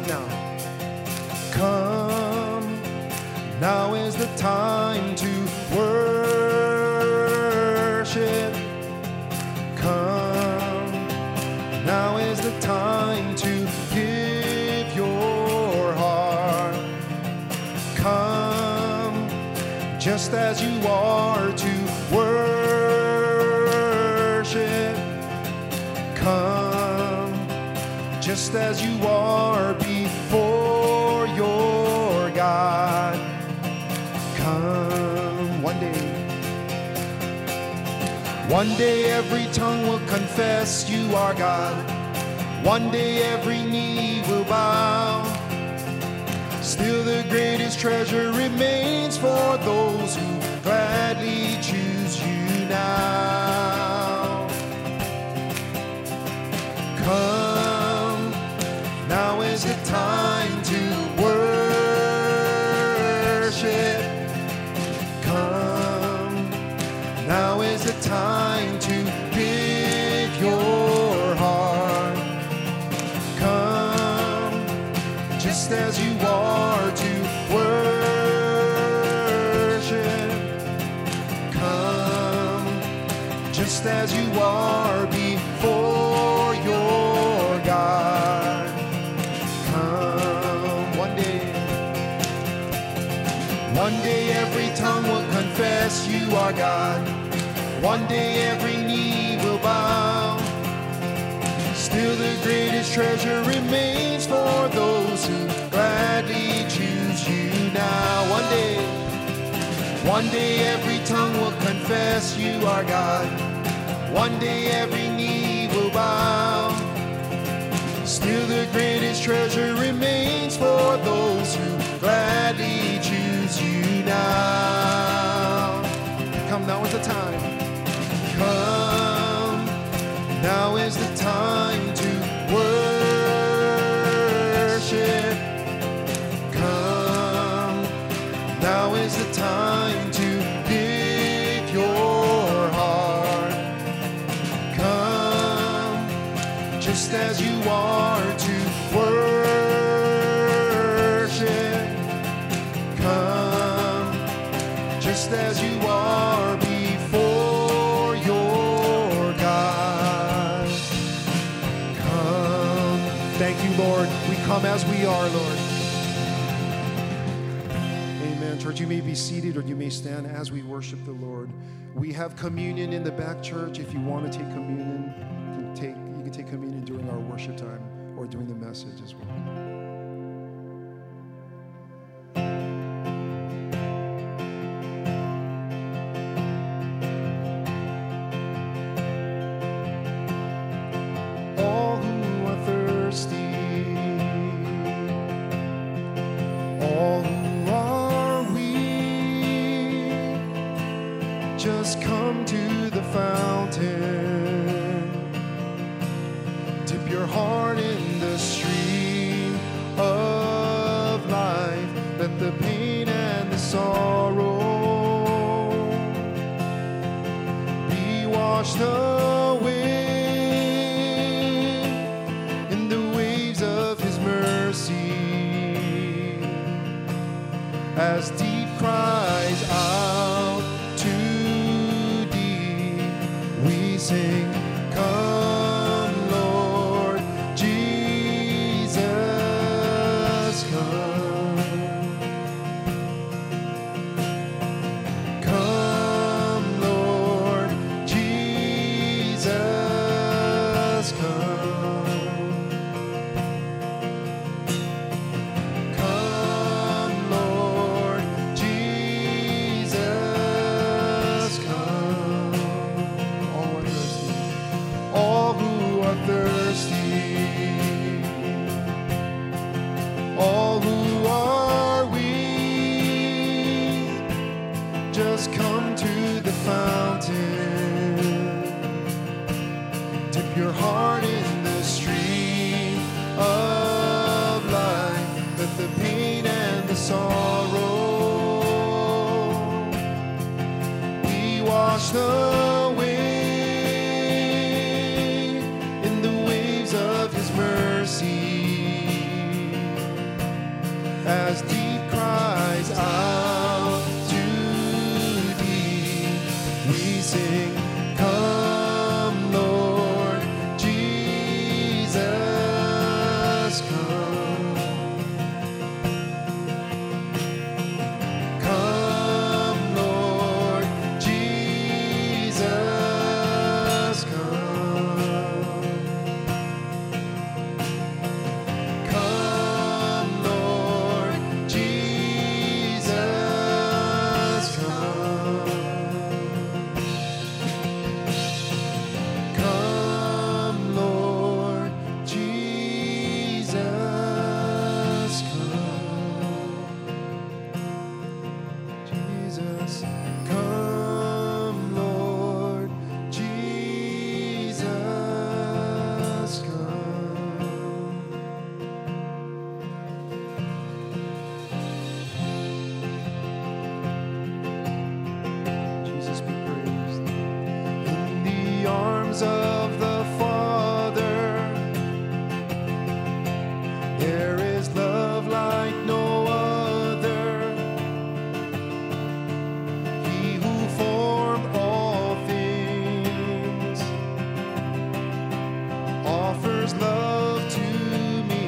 Come now. Come, now is the time to worship. Come, now is the time to give your heart. Come, just as you are to worship. Come, just as you are before your God. Come, one day every tongue will confess you are God. One day every knee will bow. Still the greatest treasure remains for those who gladly choose you now. Come, now is the time to worship. Come, now is the time to give your heart. Come, just as you are to worship. Come, just as you are before your God. Come, one day every tongue will confess you are God. One day every knee will bow. Still the greatest treasure remains for those who gladly choose you now. One day every tongue will confess you are God. One day every knee will bow. Still the greatest treasure remains for those who gladly choose you now. Come, now is the time. Come, now is the time to worship. Come, now is the time to give your heart. Come, just as you are to worship. Come, just as you are before your God. Come. Thank you, Lord. We come as we are, Lord. Amen. Church, you may be seated or you may stand as we worship the Lord. We have communion in the back, church. If you want to take communion, you can take communion during our worship time or during the message as well. Just come to the fountain. Dip your heart in the stream of life. Let the pain and the sorrow be washed away in the waves of His mercy. As deep cries out to we sing, come, Lord Jesus, come. Come, Lord Jesus, come. Come, Lord Jesus, come. All who are thirsty, all who are weak, just come to the fountain. Dip your heart in the stream of life. Let the pain and the sorrow be washed away in the waves of His mercy. as deep cries out to thee. We sing, come, Lord Jesus, come. Come, Lord Jesus, come. Come, Lord Jesus, come. Come, Lord Jesus, come. Jesus, come, Lord Jesus, come. Jesus be praised. In the arms of the Father, there is love like no other. He who formed all things offers love to me.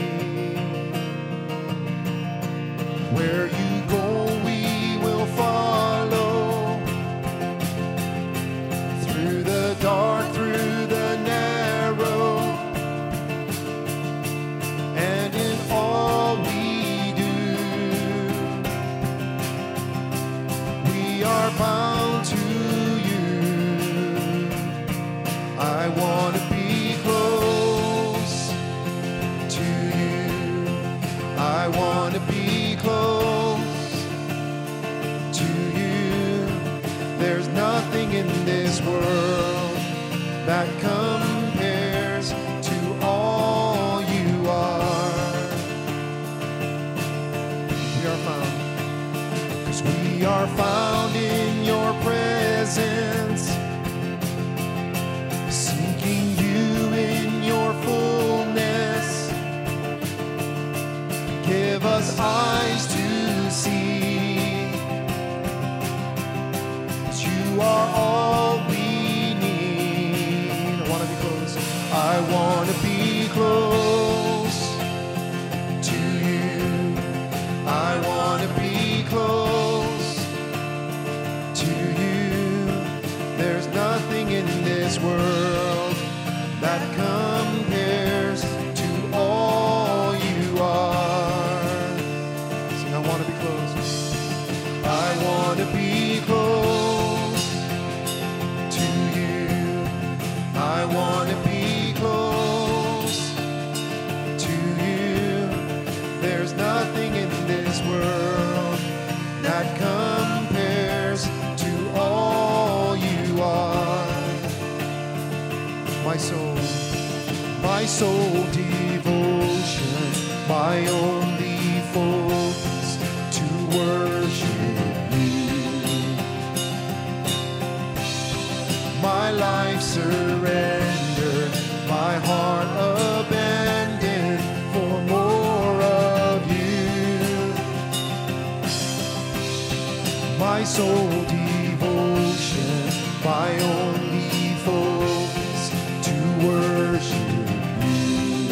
Where you go, we will follow. Through the dark, through the narrow, and in all we do, we are bound to you. I want to be close to you. I want to be close to you. There's nothing in this world that compares to all you are. We are found, 'cause we are found in your presence, seeking you in your fullness. Give us eyes to see, 'cause you are all we need. I want to be close. I want to be close to you. I want to be close to you. There's nothing in this world that compares to all you are. Sing, I want to be close. I want to be close to you. I want to be close to you. There's nothing in this world that compares to all you are. My soul devotion, my only focus to worship you. My life surrendered, my heart abandoned for more of you. My soul devotion, my only focus to worship you.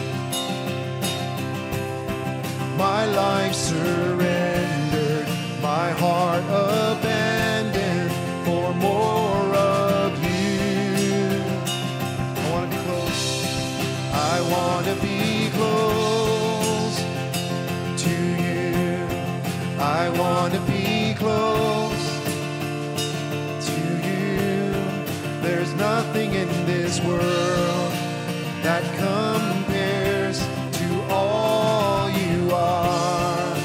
My life surrendered, my heart abandoned for more of you. I want to be close. I want to be close to you. I want to be close to you. There's nothing in this world that compares to all you are.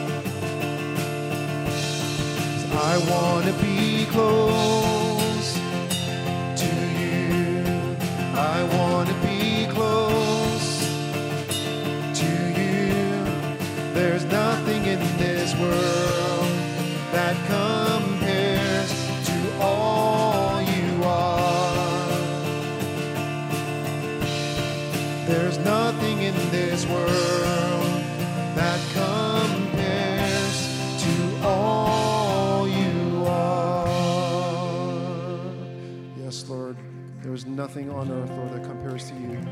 I want to be close to you. I want to be close to you. There's nothing in this world that compares to all you are. There's nothing in this world that comes nothing on earth, Lord, that compares to you.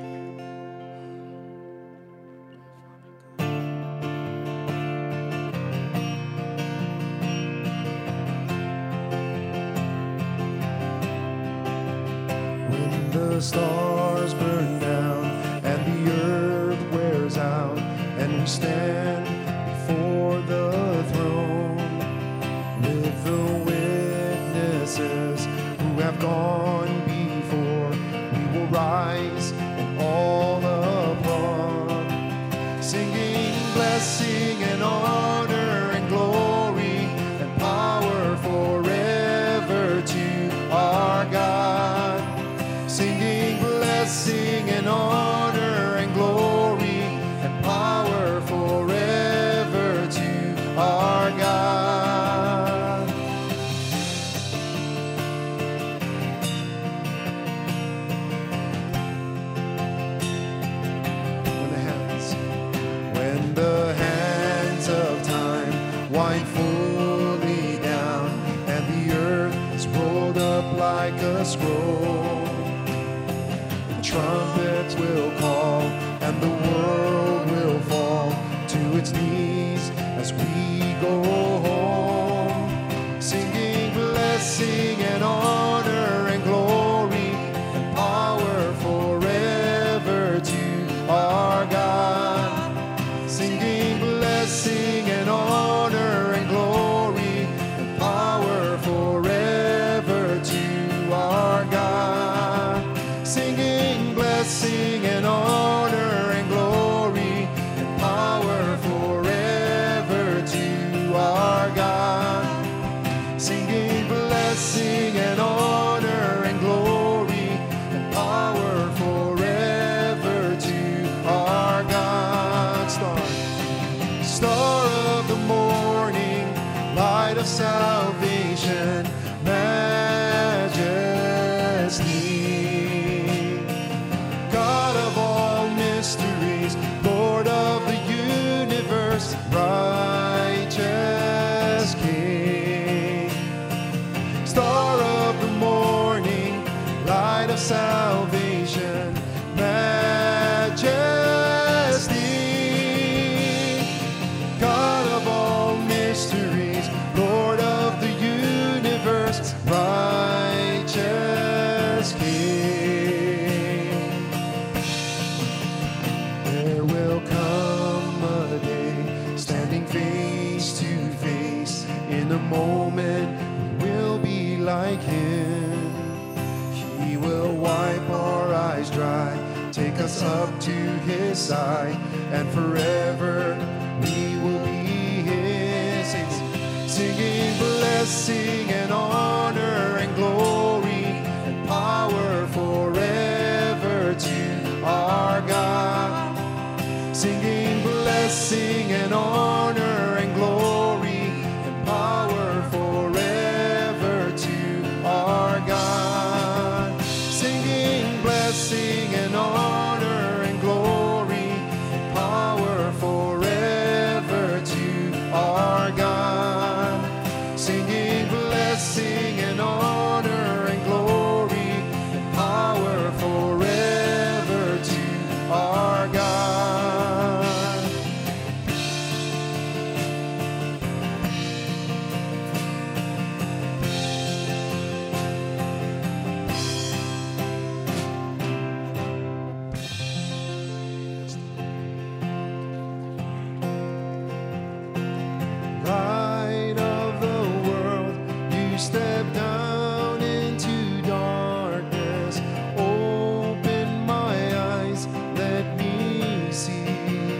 When the stars burn down and the earth wears out, and we stand before the throne with the witnesses who have gone before, we will rise and all applaud, singing blessing and honor and glory and power forever to our God. Singing blessing and honor and glory and power forever to our God. When the hands of time wind fully down and the earth is rolled up like a scroll, trumpets will call and the world will fall to its knees as we go home, singing blessing and honor and glory and power forever to our God. Singing blessing and honor and glory and power forever to our God. Singing blessing and honor and glory and power forever to our God. Singing blessing and honor and glory and power forever to our God. Star of the morning, light of salvation, majesty, God of all mysteries, Lord of the universe, righteous King. Star of the morning, light of salvation, majesty, God of all mysteries, Lord of the universe, righteous King. There will come a day, standing face to face, in a moment we will be like Him. He will wipe our eyes dry, take us up to His side, and forever we will be His. Singing blessing and honor and glory and power forever to our God. Singing blessing and honor and glory and power forever to our God. Singing blessing and honor and glory and power forever to our God. Singing blessing and honor and glory and power forever to our God. Light of the world, you step down into darkness. Open my eyes, let me see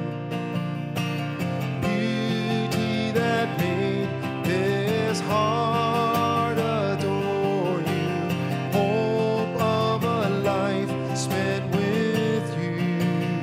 beauty that made this heart adore you. Hope of a life spent with you.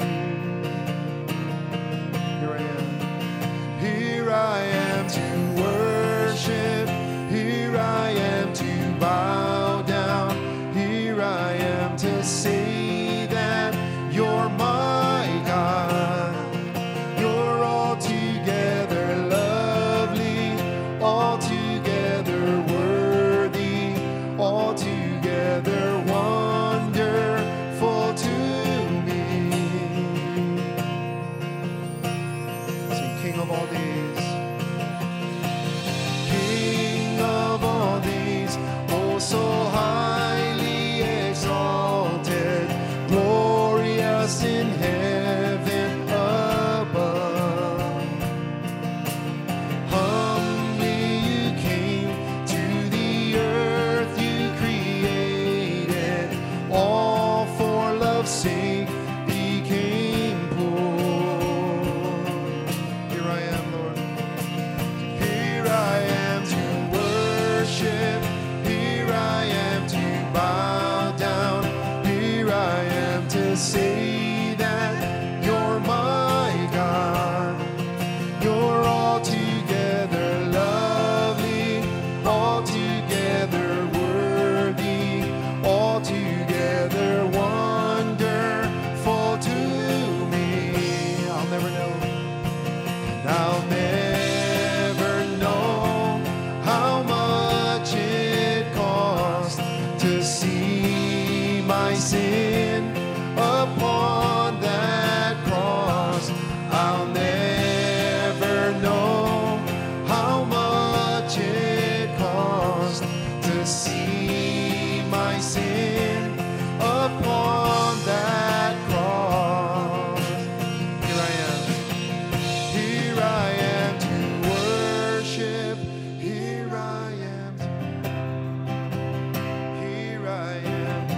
Here I am to worship. Here I am to bow down. Here I am to say that you're my God. You're altogether lovely, altogether worthy, altogether wonderful. all days. King of all days, oh so highly exalted, glorious in heaven above. Humbly you came to the earth you created, all for love's sake became poor. Here I am, Lord. Here I am to worship. Here I am to bow down. Here I am to say that you're my God. You're altogether lovely, altogether worthy, altogether wonderful to me. I'll never know. And I'll never know how much it cost to see my sin upon that cross. I'll never know how much it cost to see my sin upon that cross. Here I am. Here I am to worship. Here I am. Here I am.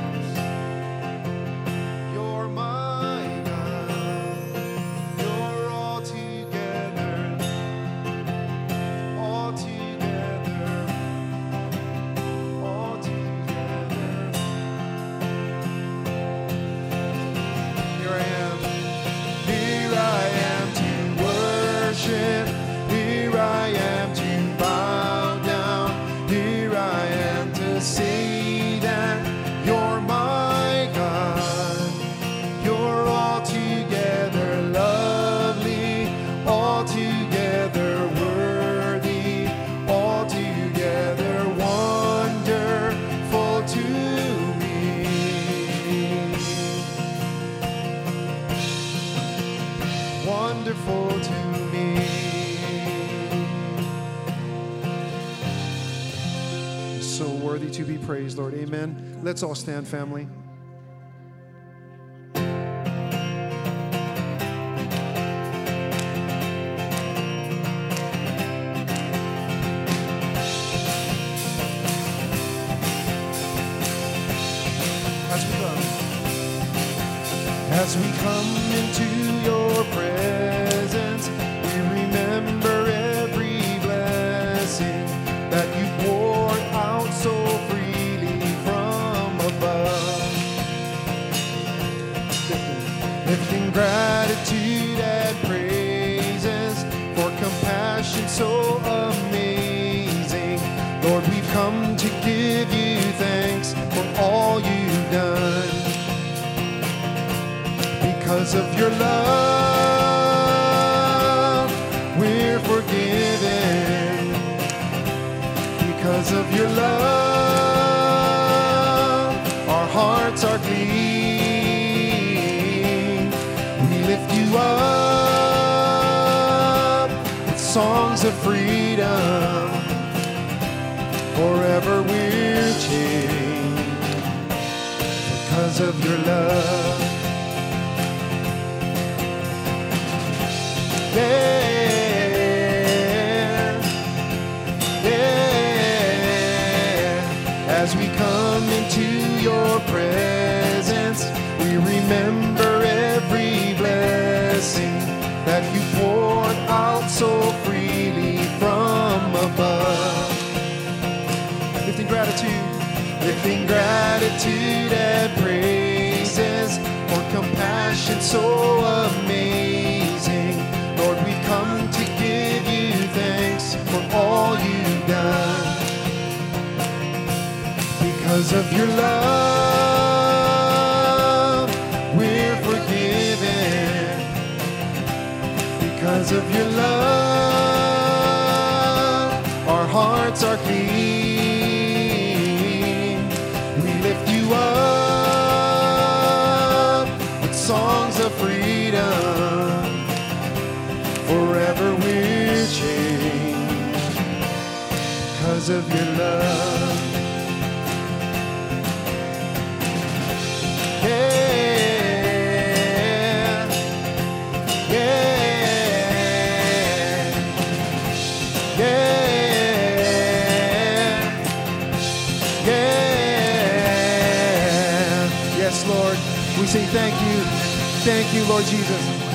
You're my God. You're all together. All together. All together. Here I am. Here I am to worship. Here I am to bow down. Here I am to say that you're my God. You're altogether lovely, altogether worthy, altogether wonderful to me. Wonderful to me. So worthy to be praised, Lord. Amen. Let's all stand, family. As we come into your presence, we remember every blessing that you poured out so freely from above. Lifting gratitude and praises for compassion so amazing. Lord, we've come to give you thanks for all you've done. Because of your love, we're forgiven. Because of your love, our hearts are clean. We lift you up with songs of freedom. Forever we're changed because of your love. As we come into your presence, we remember every blessing that you poured out so freely from above. Lifting gratitude and praises for compassion so amazing. Lord, we come to give you thanks for all you've done. Because of your love, we're forgiven. Because of your love, our hearts are clean. We lift you up with songs of freedom. Forever we're because of your love. Yeah, yeah, yeah, yeah. Yes, Lord, we say thank you, Lord Jesus.